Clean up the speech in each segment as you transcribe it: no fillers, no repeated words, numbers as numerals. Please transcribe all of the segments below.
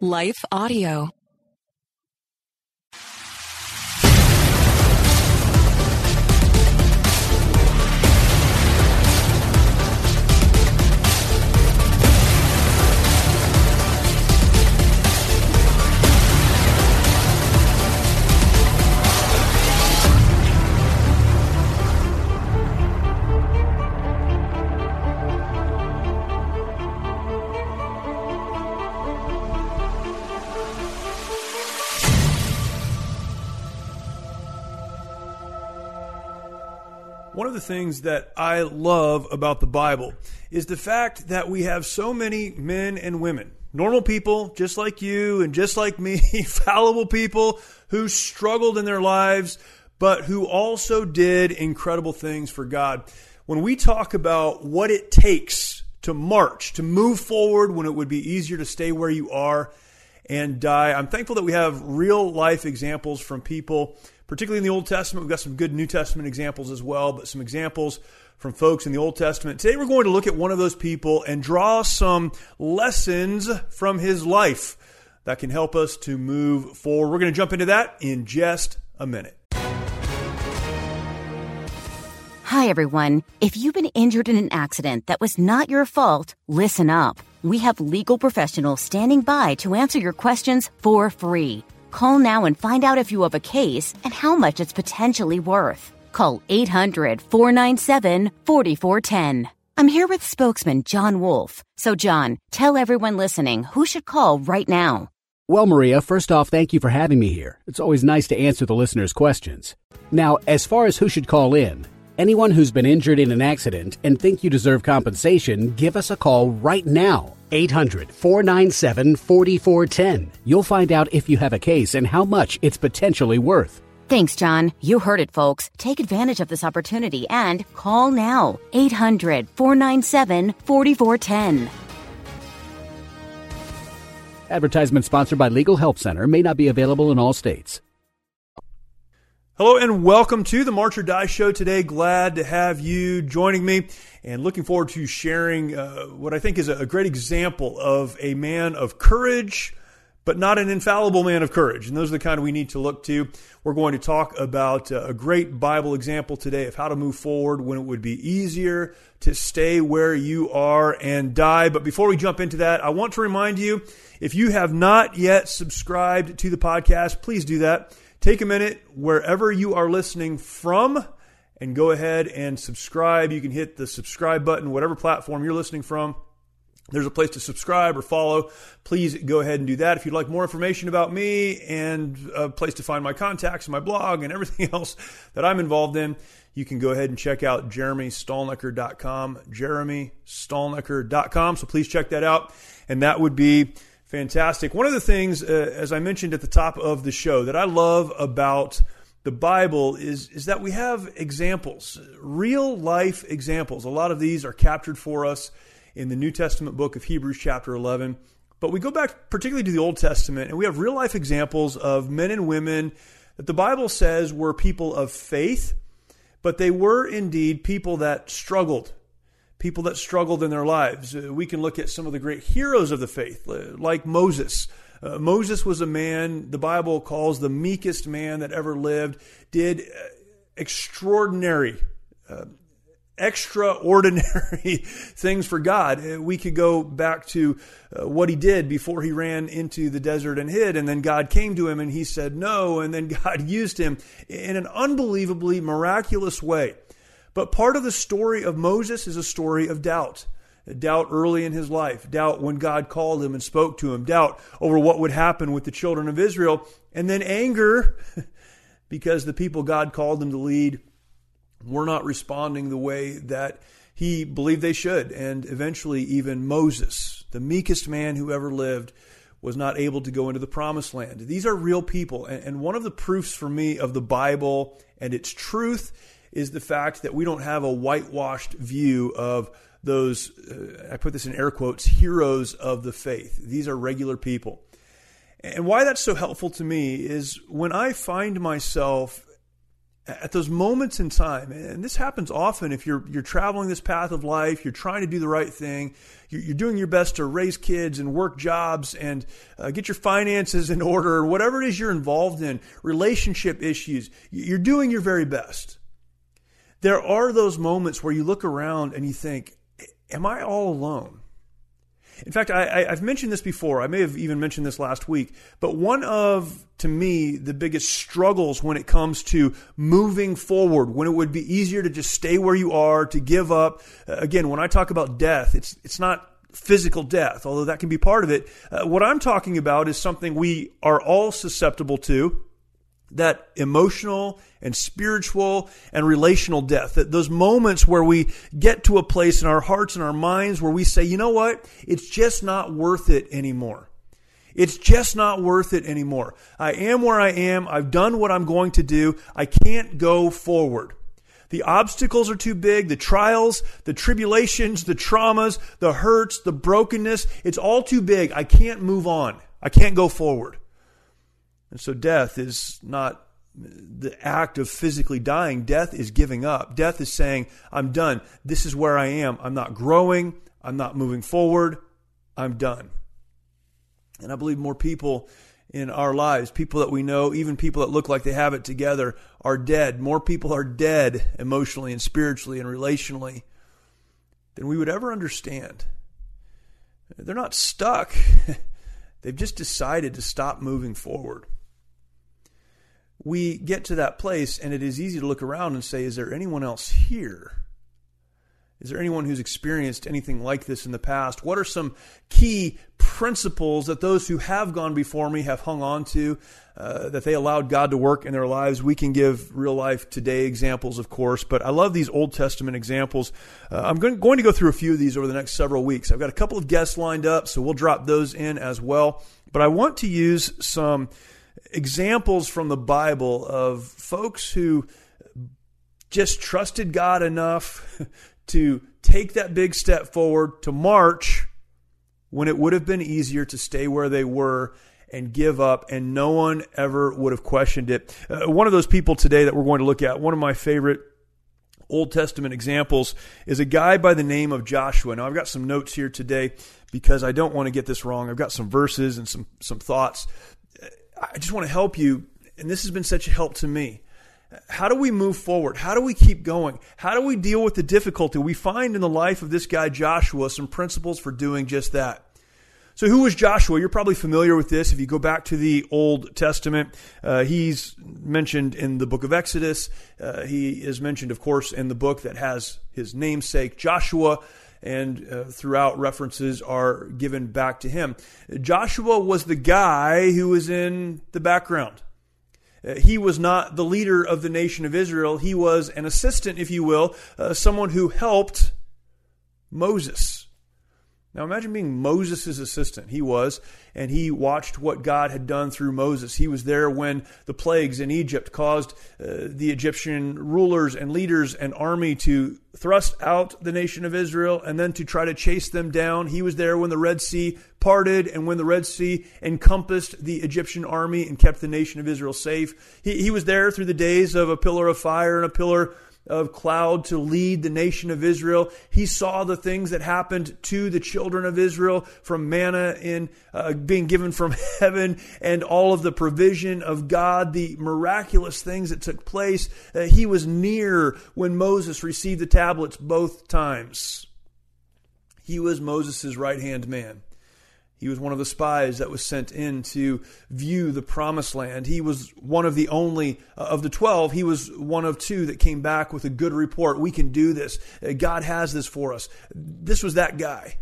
Life Audio. One of the things that I love about the Bible is the fact that we have so many men and women, normal people just like you and just like me, fallible people who struggled in their lives, but who also did incredible things for God. When we talk about what it takes to march, to move forward when it would be easier to stay where you are and die, I'm thankful that we have real life examples from people, particularly in the Old Testament. We've got some good New Testament examples as well, but some examples from folks in the Old Testament. Today we're going to look at one of those people and draw some lessons from his life that can help us to move forward. We're going to jump into that in just a minute. Hi, everyone. If you've been injured in an accident that was not your fault, listen up. We have legal professionals standing by to answer your questions for free. Call now and find out if you have a case and how much it's potentially worth. Call 800-497-4410. I'm here with spokesman John Wolf. So, John, tell everyone listening who should call right now. Well, Maria, first off, thank you for having me here. It's always nice to answer the listeners' questions. Now, as far as who should call in, anyone who's been injured in an accident and think you deserve compensation, give us a call right now. 800-497-4410. You'll find out if you have a case and how much it's potentially worth. Thanks, John. You heard it, folks. Take advantage of this opportunity and call now. 800-497-4410. Advertisement sponsored by Legal Help Center. May not be available in all states. Hello and welcome to the March or Die Show today. Glad to have you joining me and looking forward to sharing what I think is a great example of a man of courage, but not an infallible man of courage. And those are the kind we need to look to. We're going to talk about a great Bible example today of how to move forward when it would be easier to stay where you are and die. But before we jump into that, I want to remind you, if you have not yet subscribed to the podcast, please do that. Take a minute wherever you are listening from and go ahead and subscribe. You can hit the subscribe button, whatever platform you're listening from. There's a place to subscribe or follow. Please go ahead and do that. If you'd like more information about me and a place to find my contacts and my blog and everything else that I'm involved in, you can go ahead and check out jeremystallnecker.com, jeremystallnecker.com. So please check that out. And that would be fantastic. One of the things, as I mentioned at the top of the show, that I love about the Bible is that we have examples, real life examples. A lot of these are captured for us in the New Testament book of Hebrews chapter 11. But we go back particularly to the Old Testament, and we have real life examples of men and women that the Bible says were people of faith, but they were indeed people that struggled. People that struggled in their lives. We can look at some of the great heroes of the faith, like Moses. Moses was a man the Bible calls the meekest man that ever lived, did extraordinary things for God. We could go back to what he did before he ran into the desert and hid, and then God came to him and he said no, and then God used him in an unbelievably miraculous way. But part of the story of Moses is a story of doubt. Doubt early in his life. Doubt when God called him and spoke to him. Doubt over what would happen with the children of Israel. And then anger because the people God called him to lead were not responding the way that he believed they should. And eventually even Moses, the meekest man who ever lived, was not able to go into the promised land. These are real people. And one of the proofs for me of the Bible and its truth is the fact that we don't have a whitewashed view of those, I put this in air quotes, heroes of the faith. These are regular people. And why that's so helpful to me is when I find myself at those moments in time, and this happens often if you're traveling this path of life, you're trying to do the right thing, you're doing your best to raise kids and work jobs and get your finances in order, whatever it is you're involved in, relationship issues, you're doing your very best. There are those moments where you look around and you think, am I all alone? In fact, I've mentioned this before. I may have even mentioned this last week. But one of, to me, the biggest struggles when it comes to moving forward, when it would be easier to just stay where you are, to give up. Again, when I talk about death, it's not physical death, although that can be part of it. What I'm talking about is something we are all susceptible to, that emotional and spiritual and relational death, that those moments where we get to a place in our hearts and our minds where we say, you know what, it's just not worth it anymore. It's just not worth it anymore. I am where I am. I've done what I'm going to do. I can't go forward. The obstacles are too big. The trials, the tribulations, the traumas, the hurts, the brokenness, it's all too big. I can't move on. I can't go forward. And so death is not the act of physically dying. Death is giving up. Death is saying, I'm done. This is where I am. I'm not growing. I'm not moving forward. I'm done. And I believe more people in our lives, people that we know, even people that look like they have it together, are dead. More people are dead emotionally and spiritually and relationally than we would ever understand. They're not stuck. They've just decided to stop moving forward. We get to that place, and it is easy to look around and say, is there anyone else here? Is there anyone who's experienced anything like this in the past? What are some key principles that those who have gone before me have hung on to, that they allowed God to work in their lives? We can give real life today examples, of course, but I love these Old Testament examples. I'm going to go through a few of these over the next several weeks. I've got a couple of guests lined up, so we'll drop those in as well. But I want to use some examples from the Bible of folks who just trusted God enough to take that big step forward, to march when it would have been easier to stay where they were and give up, and no one ever would have questioned it. One of those people today that we're going to look at, one of my favorite Old Testament examples, is a guy by the name of Joshua. Now, I've got some notes here today because I don't want to get this wrong. I've got some verses and some thoughts. I just want to help you, and this has been such a help to me. How do we move forward? How do we keep going? How do we deal with the difficulty? We find in the life of this guy Joshua some principles for doing just that. So who was Joshua? You're probably familiar with this. If you go back to the Old Testament, he's mentioned in the book of Exodus. He is mentioned, of course, in the book that has his namesake, Joshua, and throughout references are given back to him. Joshua was the guy who was in the background. He was not the leader of the nation of Israel. He was an assistant, if you will, someone who helped Moses. Now imagine being Moses' assistant. He was, and he watched what God had done through Moses. He was there when the plagues in Egypt caused the Egyptian rulers and leaders and army to thrust out the nation of Israel and then to try to chase them down. He was there when the Red Sea parted and when the Red Sea encompassed the Egyptian army and kept the nation of Israel safe. He was there through the days of a pillar of fire and a pillar of cloud to lead the nation of Israel. He saw the things that happened to the children of Israel from manna in being given from heaven and all of the provision of God, the miraculous things that took place. He was near when Moses received the tablets both times. He was Moses' right-hand man. He was one of the spies that was sent in to view the promised land. He was one of the only of the 12. He was one of 2 that came back with a good report. We can do this. God has this for us. This was that guy.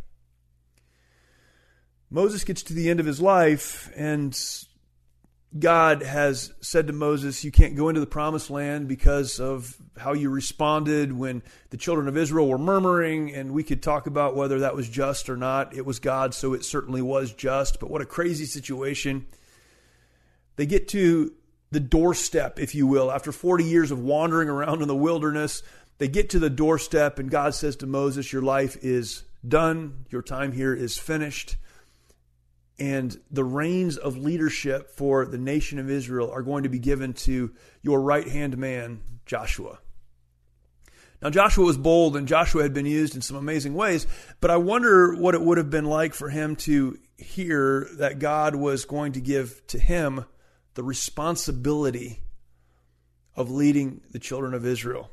Moses gets to the end of his life, and God has said to Moses, you can't go into the promised land because of how you responded when the children of Israel were murmuring, and we could talk about whether that was just or not. It was God, so it certainly was just, but what a crazy situation. They get to the doorstep, if you will, after 40 years of wandering around in the wilderness. They get to the doorstep, and God says to Moses, your life is done. Your time here is finished. and the reins of leadership for the nation of Israel are going to be given to your right-hand man, Joshua. Now, Joshua was bold, and Joshua had been used in some amazing ways, but I wonder what it would have been like for him to hear that God was going to give to him the responsibility of leading the children of Israel.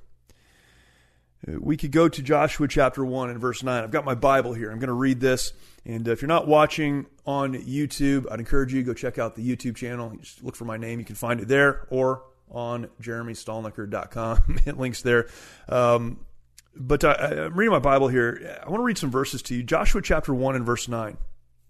We could go to Joshua chapter 1 and verse 9. I've got my Bible here. I'm going to read this. And if you're not watching on YouTube, I'd encourage you to go check out the YouTube channel. You just look for my name. You can find it there or on jeremystallnecker.com. It links there. But I'm reading my Bible here. I want to read some verses to you. Joshua chapter 1 and verse 9.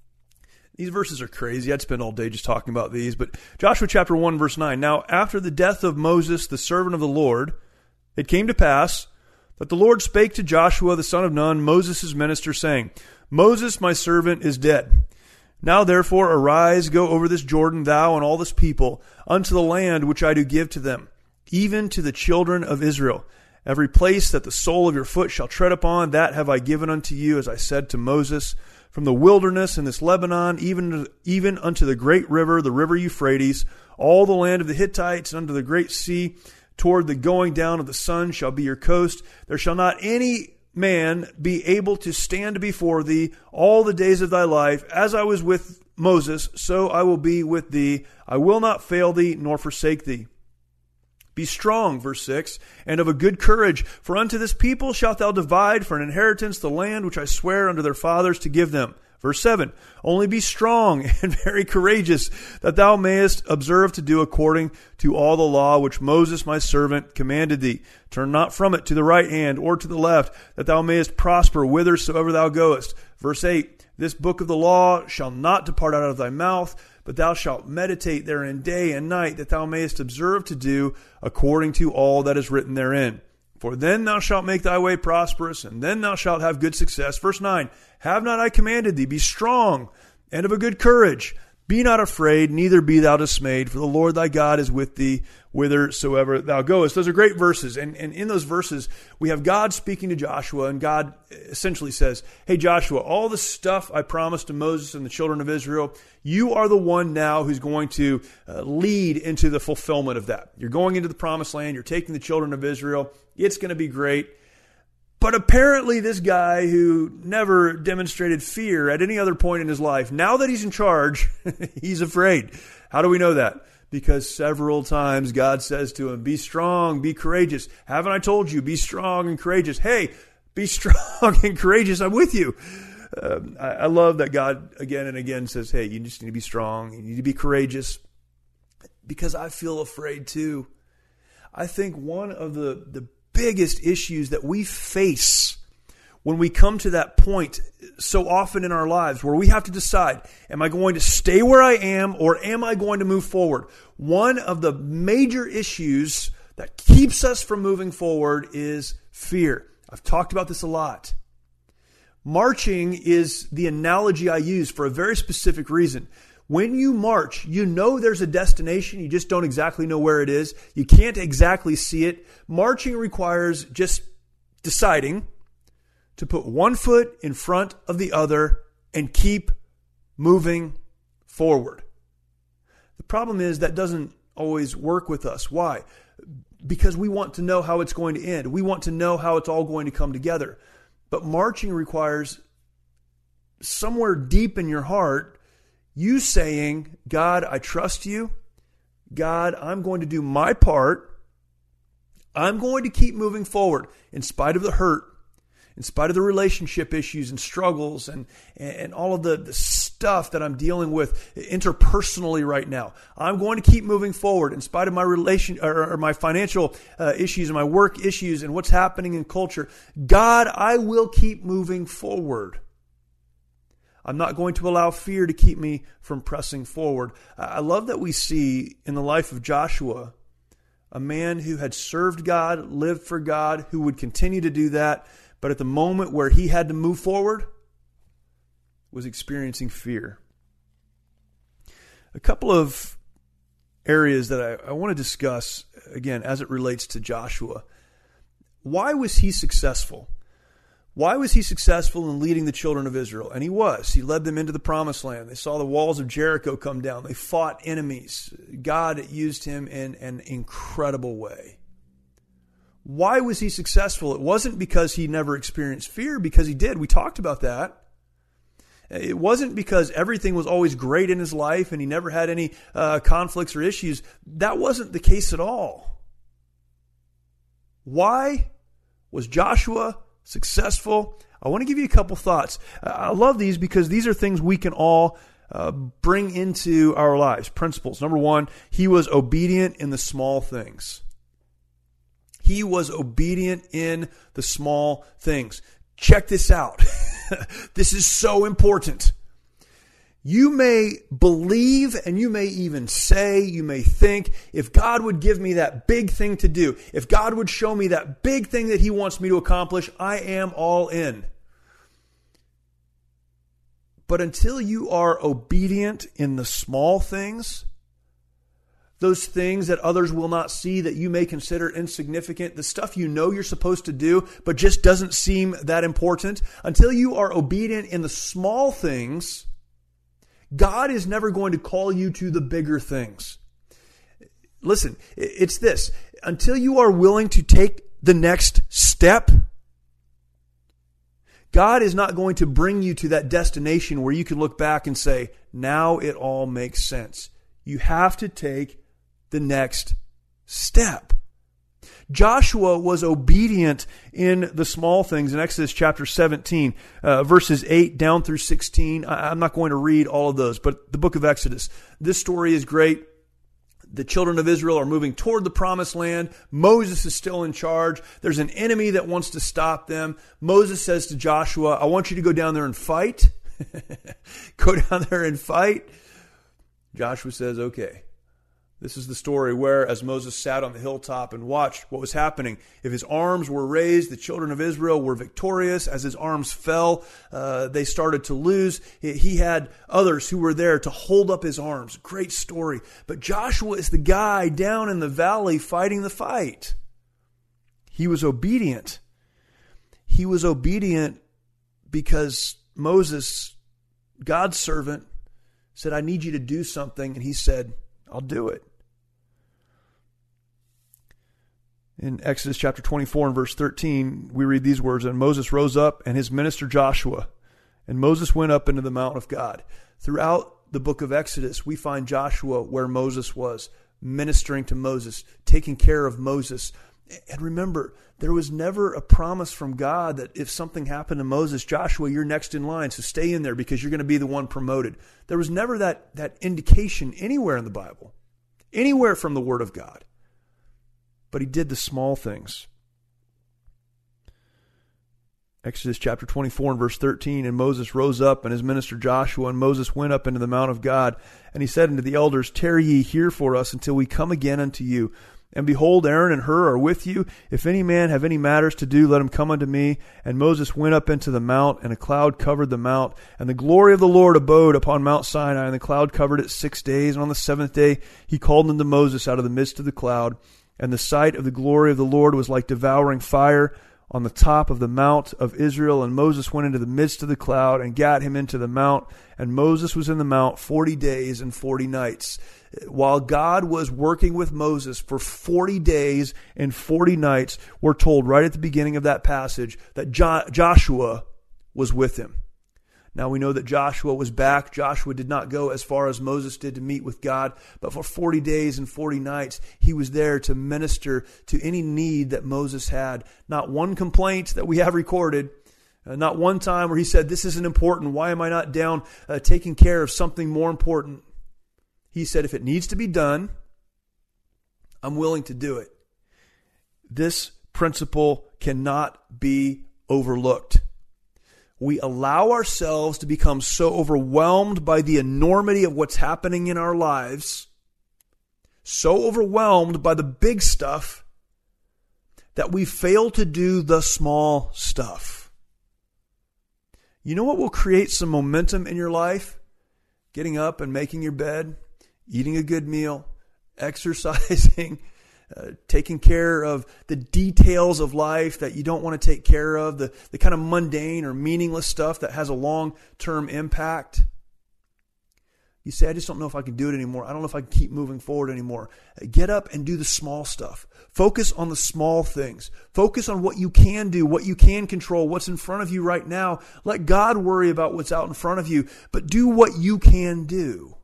These verses are crazy. I'd spend all day just talking about these. But Joshua chapter 1 verse 9. Now, after the death of Moses, the servant of the Lord, it came to pass that the Lord spake to Joshua the son of Nun, Moses' minister, saying, Moses, my servant, is dead. Now therefore arise, go over this Jordan, thou and all this people, unto the land which I do give to them, even to the children of Israel. Every place that the sole of your foot shall tread upon, that have I given unto you, as I said to Moses, from the wilderness in this Lebanon, even unto the great river, the river Euphrates, all the land of the Hittites, and unto the great sea, toward the going down of the sun shall be your coast. There shall not any man be able to stand before thee all the days of thy life. As I was with Moses, so I will be with thee. I will not fail thee nor forsake thee. Be strong, verse 6, and of a good courage, for unto this people shalt thou divide for an inheritance the land which I swear unto their fathers to give them. Verse 7, only be strong and very courageous, that thou mayest observe to do according to all the law which Moses my servant commanded thee. Turn not from it to the right hand or to the left, that thou mayest prosper whithersoever thou goest. Verse 8, this book of the law shall not depart out of thy mouth, but thou shalt meditate therein day and night, that thou mayest observe to do according to all that is written therein. For then thou shalt make thy way prosperous, and then thou shalt have good success. Verse 9, have not I commanded thee? Be strong and of a good courage. Be not afraid, neither be thou dismayed, for the Lord thy God is with thee whithersoever thou goest. Those are great verses. And in those verses, we have God speaking to Joshua, and God essentially says, hey, Joshua, all the stuff I promised to Moses and the children of Israel, you are the one now who's going to lead into the fulfillment of that. You're going into the promised land. You're taking the children of Israel. It's going to be great. But apparently this guy who never demonstrated fear at any other point in his life, now that he's in charge, he's afraid. How do we know that? Because several times God says to him, be strong, be courageous. Haven't I told you, be strong and courageous? Hey, be strong and courageous. I'm with you. I love that God again and again says, hey, you just need to be strong. You need to be courageous. Because I feel afraid too. I think one of the biggest issues that we face when we come to that point so often in our lives where we have to decide, am I going to stay where I am or am I going to move forward? One of the major issues that keeps us from moving forward is fear. I've talked about this a lot. Marching is the analogy I use for a very specific reason. When you march, you know there's a destination. You just don't exactly know where it is. You can't exactly see it. Marching requires just deciding to put one foot in front of the other and keep moving forward. The problem is that doesn't always work with us. Why? Because we want to know how it's going to end. We want to know how it's all going to come together. But marching requires somewhere deep in your heart you saying, God, I trust you. God, I'm going to do my part. I'm going to keep moving forward in spite of the hurt, in spite of the relationship issues and struggles and all of the stuff that I'm dealing with interpersonally right now. I'm going to keep moving forward in spite of my my financial issues and my work issues and what's happening in culture. God, I will keep moving forward. I'm not going to allow fear to keep me from pressing forward. I love that we see in the life of Joshua a man who had served God, lived for God, who would continue to do that, but at the moment where he had to move forward, was experiencing fear. A couple of areas that I want to discuss, again, as it relates to Joshua. Why was he successful? Why was he successful in leading the children of Israel? And he was. He led them into the promised land. They saw the walls of Jericho come down. They fought enemies. God used him in an incredible way. Why was he successful? It wasn't because he never experienced fear, because he did. We talked about that. It wasn't because everything was always great in his life and he never had any conflicts or issues. That wasn't the case at all. Why was Joshua successful? I want to give you a couple thoughts. I love these because these are things we can all bring into our lives. Principles. Number one, he was obedient in the small things. He was obedient in the small things. Check this out. This is so important. You may believe and you may even say, you may think, if God would give me that big thing to do, if God would show me that big thing that he wants me to accomplish, I am all in. But until you are obedient in the small things, those things that others will not see that you may consider insignificant, the stuff you know you're supposed to do but just doesn't seem that important, until you are obedient in the small things, God is never going to call you to the bigger things. Listen, it's this. Until you are willing to take the next step, God is not going to bring you to that destination where you can look back and say, now it all makes sense. You have to take the next step. Joshua was obedient in the small things. In Exodus chapter 17, verses 8 down through 16, I'm not going to read all of those, but the book of Exodus. This story is great. The children of Israel are moving toward the promised land. Moses is still in charge. There's an enemy that wants to stop them. Moses says to Joshua, I want you to go down there and fight. Go down there and fight. Joshua says, okay. This is the story where, as Moses sat on the hilltop and watched what was happening, if his arms were raised, the children of Israel were victorious. As his arms fell, they started to lose. He had others who were there to hold up his arms. Great story. But Joshua is the guy down in the valley fighting the fight. He was obedient. He was obedient because Moses, God's servant, said, I need you to do something. And he said, I'll do it. In Exodus chapter 24 and verse 13, we read these words, and Moses rose up and his minister Joshua, and Moses went up into the mountain of God. Throughout the book of Exodus, we find Joshua where Moses was, ministering to Moses, taking care of Moses. And remember, there was never a promise from God that if something happened to Moses, Joshua, you're next in line, so stay in there because you're going to be the one promoted. There was never that indication anywhere in the Bible, anywhere from the Word of God. But he did the small things. Exodus chapter 24 and verse 13, and Moses rose up and his minister Joshua, and Moses went up into the mount of God, and he said unto the elders, tarry ye here for us until we come again unto you. And behold, Aaron and Hur are with you. If any man have any matters to do, let him come unto me. And Moses went up into the mount, and a cloud covered the mount. And the glory of the Lord abode upon Mount Sinai, and the cloud covered it 6 days. And on the seventh day he called unto Moses out of the midst of the cloud. And the sight of the glory of the Lord was like devouring fire on the top of the mount of Israel. And Moses went into the midst of the cloud and gat him into the mount. And Moses was in the mount 40 days and 40 nights. While God was working with Moses for 40 days and 40 nights, we're told right at the beginning of that passage that Joshua was with him. Now we know that Joshua was back. Joshua did not go as far as Moses did to meet with God, but for 40 days and 40 nights, he was there to minister to any need that Moses had. Not one complaint that we have recorded, not one time where he said, this isn't important. Why am I not down taking care of something more important? He said, if it needs to be done, I'm willing to do it. This principle cannot be overlooked. We allow ourselves to become so overwhelmed by the enormity of what's happening in our lives, so overwhelmed by the big stuff, that we fail to do the small stuff. You know what will create some momentum in your life? Getting up and making your bed, eating a good meal, exercising, taking care of the details of life that you don't want to take care of, the kind of mundane or meaningless stuff that has a long-term impact. You say, I just don't know if I can do it anymore. I don't know if I can keep moving forward anymore. Get up and do the small stuff. Focus on the small things. Focus on what you can do, what you can control, what's in front of you right now. Let God worry about what's out in front of you, but do what you can do.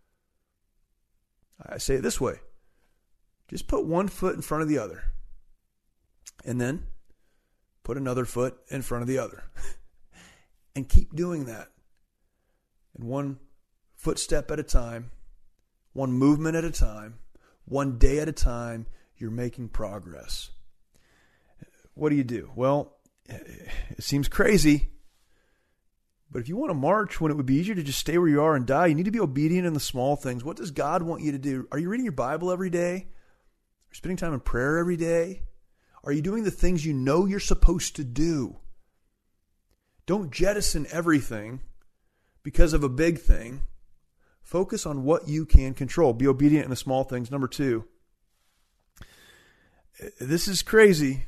I say it this way. Just put one foot in front of the other. And then put another foot in front of the other. And keep doing that. And one footstep at a time, one movement at a time, one day at a time, you're making progress. What do? Well, it seems crazy, but if you want to march when it would be easier to just stay where you are and die, you need to be obedient in the small things. What does God want you to do? Are you reading your Bible every day? Are you spending time in prayer every day? Are you doing the things you know you're supposed to do? Don't jettison everything because of a big thing. Focus on what you can control. Be obedient in the small things. Number 2. This is crazy.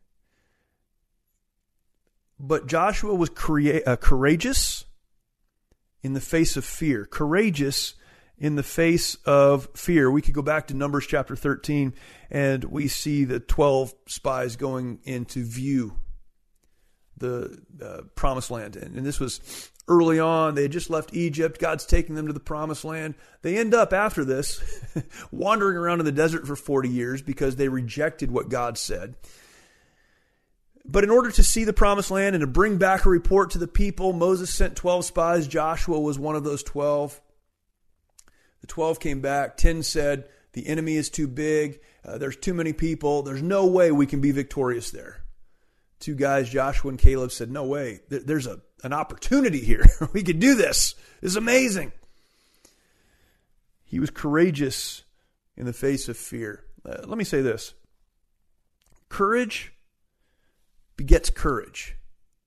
But Joshua was courageous in the face of fear. Courageous in the face of fear. We could go back to Numbers chapter 13 and we see the 12 spies going into view the promised land. And this was early on. They had just left Egypt. God's taking them to the promised land. They end up after this wandering around in the desert for 40 years because they rejected what God said. But in order to see the promised land and to bring back a report to the people, Moses sent 12 spies. Joshua was one of those 12. The 12 came back. 10 said, the enemy is too big. There's too many people. There's no way we can be victorious there. 2 guys, Joshua and Caleb, said, no way. There's an opportunity here. We could do this. This is amazing. He was courageous in the face of fear. Let me say this. Courage begets courage.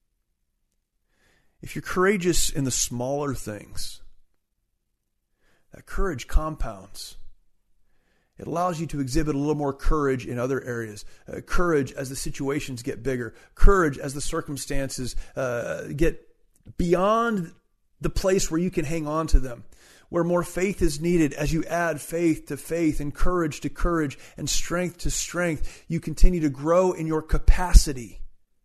If you're courageous in the smaller things, that courage compounds. It allows you to exhibit a little more courage in other areas. Courage as the situations get bigger. Courage as the circumstances get beyond the place where you can hang on to them. Where more faith is needed, as you add faith to faith and courage to courage and strength to strength, you continue to grow in your capacity.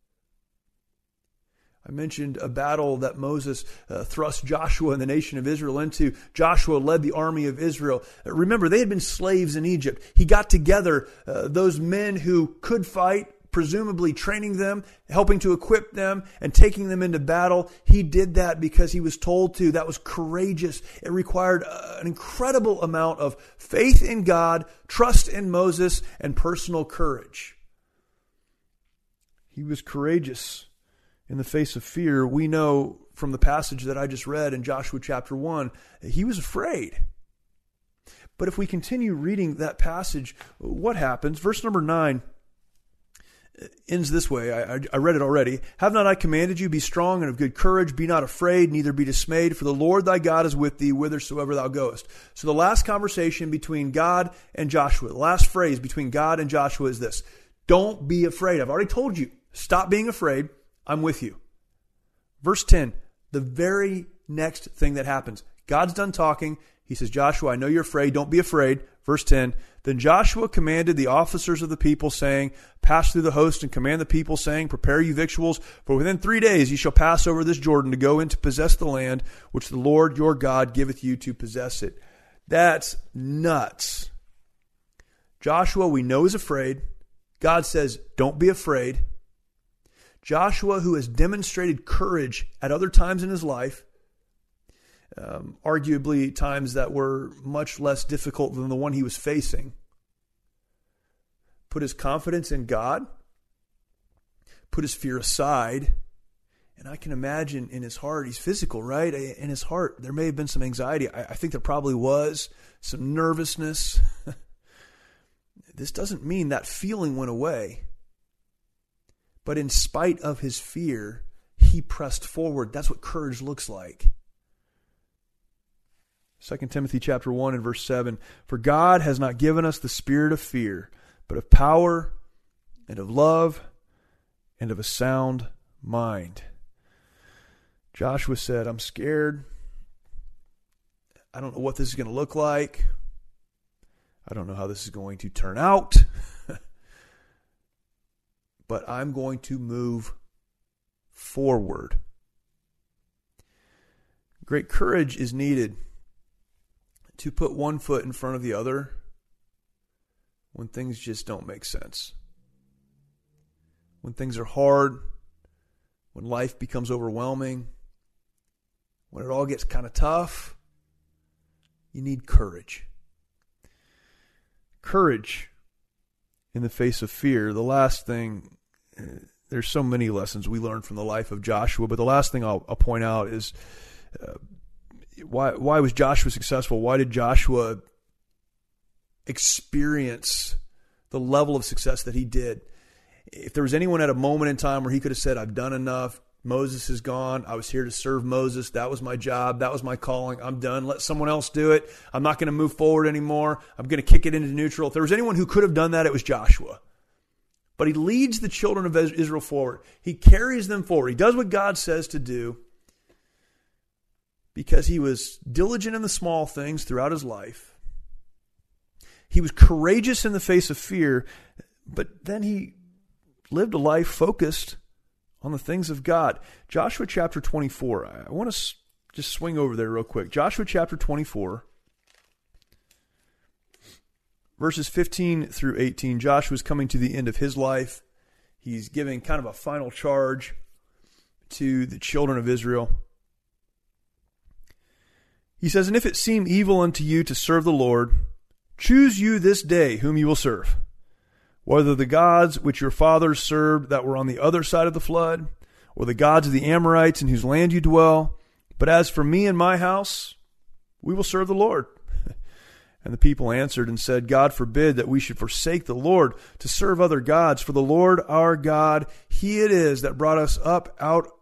I mentioned a battle that Moses thrust Joshua and the nation of Israel into. Joshua led the army of Israel. Remember, they had been slaves in Egypt. He got together those men who could fight, presumably training them, helping to equip them, and taking them into battle. He did that because he was told to. That was courageous. It required an incredible amount of faith in God, trust in Moses, and personal courage. He was courageous in the face of fear. We know from the passage that I just read in Joshua chapter 1, he was afraid. But if we continue reading that passage, what happens? Verse number 9 ends this way. I read it already. Have not I commanded you, be strong and of good courage, be not afraid, neither be dismayed, for the Lord thy God is with thee whithersoever thou goest. So the last conversation between God and Joshua, the last phrase between God and Joshua is this: don't be afraid. I've already told you, stop being afraid. I'm with you. Verse 10, the very next thing that happens. God's done talking. He says, Joshua, I know you're afraid. Don't be afraid. Verse 10, then Joshua commanded the officers of the people, saying, pass through the host and command the people, saying, prepare you victuals, for within 3 days ye shall pass over this Jordan to go in to possess the land which the Lord your God giveth you to possess it. That's nuts. Joshua, we know, is afraid. God says, don't be afraid. Joshua, who has demonstrated courage at other times in his life, arguably times that were much less difficult than the one he was facing, put his confidence in God, put his fear aside, and I can imagine in his heart, he's physical, right? In his heart, there may have been some anxiety. I think there probably was some nervousness. This doesn't mean that feeling went away. But in spite of his fear, he pressed forward. That's what courage looks like. 2 Timothy chapter 1 and verse 7, for God has not given us the spirit of fear, but of power and of love and of a sound mind. Joshua said, I'm scared. I don't know what this is going to look like. I don't know how this is going to turn out. But I'm going to move forward. Great courage is needed to put one foot in front of the other when things just don't make sense. When things are hard, when life becomes overwhelming, when it all gets kind of tough, you need courage. Courage in the face of fear. The last thing, there's so many lessons we learn from the life of Joshua, but the last thing I'll point out is why was Joshua successful? Why did Joshua experience the level of success that he did? If there was anyone at a moment in time where he could have said, I've done enough, Moses is gone, I was here to serve Moses, that was my job, that was my calling, I'm done, let someone else do it, I'm not going to move forward anymore, I'm going to kick it into neutral. If there was anyone who could have done that, it was Joshua. But he leads the children of Israel forward. He carries them forward. He does what God says to do because he was diligent in the small things throughout his life. He was courageous in the face of fear, but then he lived a life focused on the things of God. Joshua chapter 24. I want to just swing over there real quick. Joshua chapter 24. Verses 15 through 18, Joshua's coming to the end of his life. He's giving kind of a final charge to the children of Israel. He says, And if it seem evil unto you to serve the Lord, choose you this day whom you will serve, whether the gods which your fathers served that were on the other side of the flood, or the gods of the Amorites in whose land you dwell. But as for me and my house, we will serve the Lord. And the people answered and said, God forbid that we should forsake the Lord to serve other gods. For the Lord our God, He it is that brought us up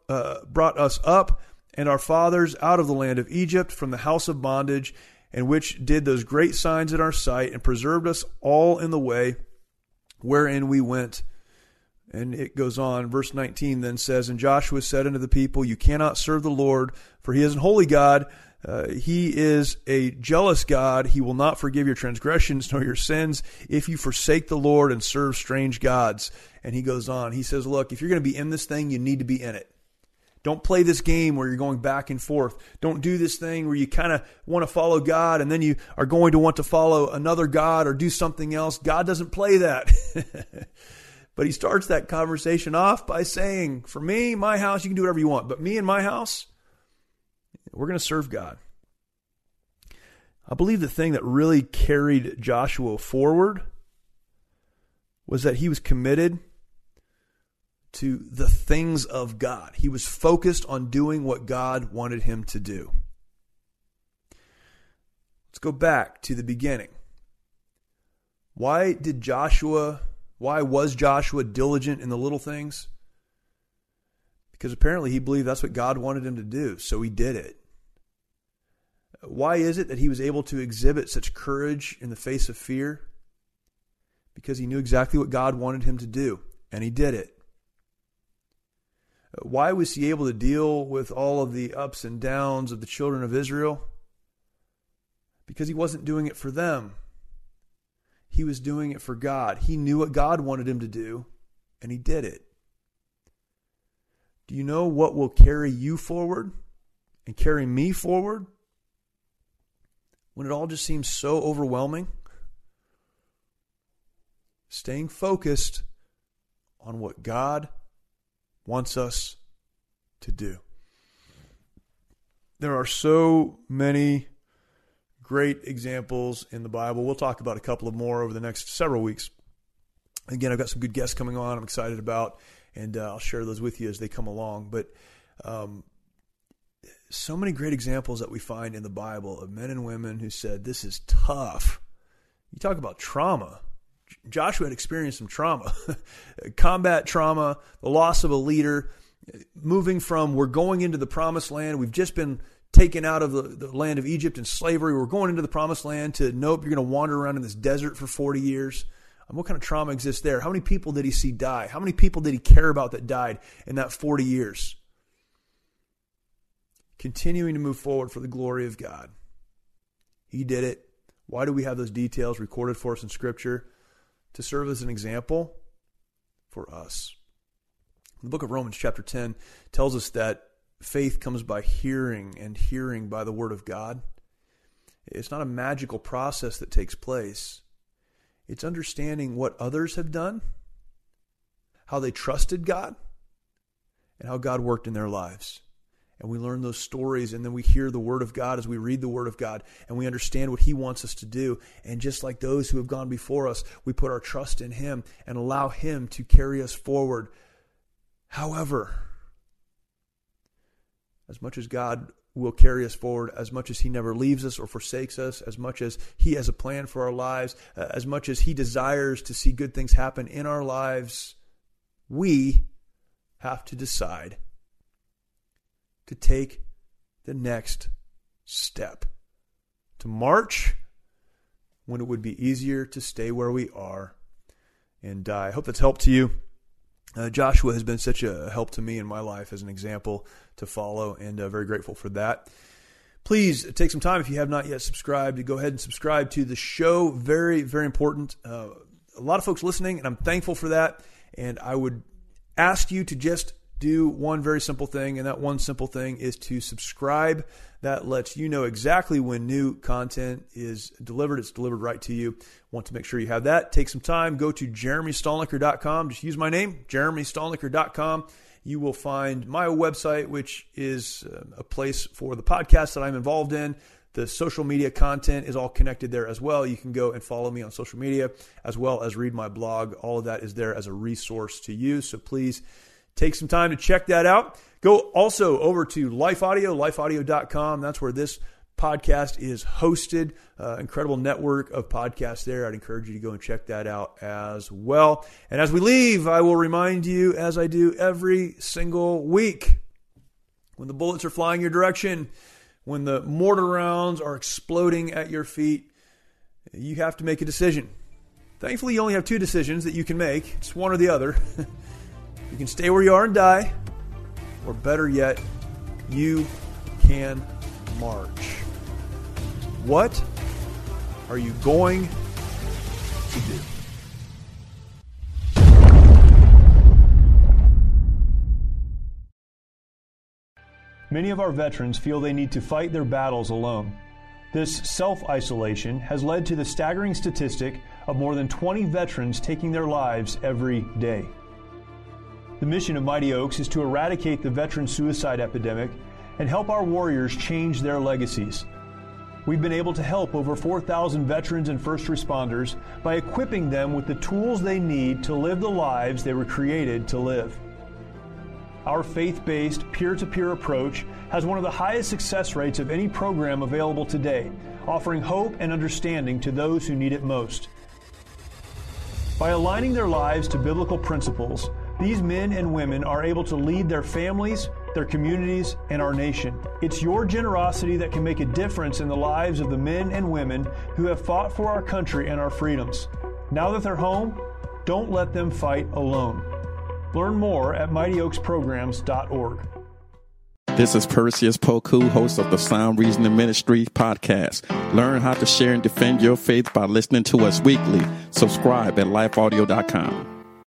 and our fathers out of the land of Egypt from the house of bondage, and which did those great signs in our sight, and preserved us all in the way wherein we went. And it goes on. Verse 19 then says, And Joshua said unto the people, You cannot serve the Lord, for He is an holy God. He is a jealous God. He will not forgive your transgressions nor your sins if you forsake the Lord and serve strange gods. And he goes on. He says, look, if you're going to be in this thing, you need to be in it. Don't play this game where you're going back and forth. Don't do this thing where you kind of want to follow God and then you are going to want to follow another God or do something else. God doesn't play that. But he starts that conversation off by saying, for me, my house, you can do whatever you want. But me and my house, we're going to serve God. I believe the thing that really carried Joshua forward was that he was committed to the things of God. He was focused on doing what God wanted him to do. Let's go back to the beginning. Why was Joshua diligent in the little things? Because apparently he believed that's what God wanted him to do, so he did it. Why is it that he was able to exhibit such courage in the face of fear? Because he knew exactly what God wanted him to do, and he did it. Why was he able to deal with all of the ups and downs of the children of Israel? Because he wasn't doing it for them. He was doing it for God. He knew what God wanted him to do, and he did it. Do you know what will carry you forward and carry me forward when it all just seems so overwhelming? Staying focused on what God wants us to do. There are so many great examples in the Bible. We'll talk about a couple of more over the next several weeks. Again, I've got some good guests coming on I'm excited about, and I'll share those with you as they come along. But so many great examples that we find in the Bible of men and women who said, this is tough. You talk about trauma. Joshua had experienced some trauma, combat trauma, the loss of a leader, moving from we're going into the promised land. We've just been taken out of the land of Egypt in slavery. We're going into the promised land to nope, you're going to wander around in this desert for 40 years. And what kind of trauma exists there? How many people did he see die? How many people did he care about that died in that 40 years? Continuing to move forward for the glory of God. He did it. Why do we have those details recorded for us in Scripture? To serve as an example for us. The book of Romans chapter 10 tells us that faith comes by hearing, and hearing by the Word of God. It's not a magical process that takes place. It's understanding what others have done, how they trusted God, and how God worked in their lives. And we learn those stories, and then we hear the Word of God as we read the Word of God, and we understand what He wants us to do. And just like those who have gone before us, we put our trust in Him and allow Him to carry us forward. However, as much as God will carry us forward, as much as He never leaves us or forsakes us, as much as He has a plan for our lives, as much as He desires to see good things happen in our lives, we have to decide to take the next step. To march when it would be easier to stay where we are and die. I hope that's helped to you. Joshua has been such a help to me in my life as an example to follow, and very grateful for that. Please take some time, if you have not yet subscribed, to go ahead and subscribe to the show. Very, very important. A lot of folks listening, and I'm thankful for that. And I would ask you to just do one very simple thing, and that one simple thing is to subscribe. That lets you know exactly when new content is delivered. It's delivered right to you. Want to make sure you have that. Take some time. Go to jeremystalnecker.com. Just use my name, jeremystalnecker.com. You will find my website, which is a place for the podcast that I'm involved in. The social media content is all connected there as well. You can go and follow me on social media as well as read my blog. All of that is there as a resource to you. So please take some time to check that out. Go also over to Life Audio, lifeaudio.com. That's where this podcast is hosted. Incredible network of podcasts there. I'd encourage you to go and check that out as well. And as we leave, I will remind you, as I do every single week, when the bullets are flying your direction, when the mortar rounds are exploding at your feet, you have to make a decision. Thankfully, you only have two decisions that you can make. It's one or the other. You can stay where you are and die, or better yet, you can march. What are you going to do? Many of our veterans feel they need to fight their battles alone. This self-isolation has led to the staggering statistic of more than 20 veterans taking their lives every day. The mission of Mighty Oaks is to eradicate the veteran suicide epidemic and help our warriors change their legacies. We've been able to help over 4,000 veterans and first responders by equipping them with the tools they need to live the lives they were created to live. Our faith-based, peer-to-peer approach has one of the highest success rates of any program available today, offering hope and understanding to those who need it most. By aligning their lives to biblical principles, these men and women are able to lead their families, their communities, and our nation. It's your generosity that can make a difference in the lives of the men and women who have fought for our country and our freedoms. Now that they're home, don't let them fight alone. Learn more at mightyoaksprograms.org. This is Perseus Poku, host of the Sound Reasoning Ministry podcast. Learn how to share and defend your faith by listening to us weekly. Subscribe at lifeaudio.com.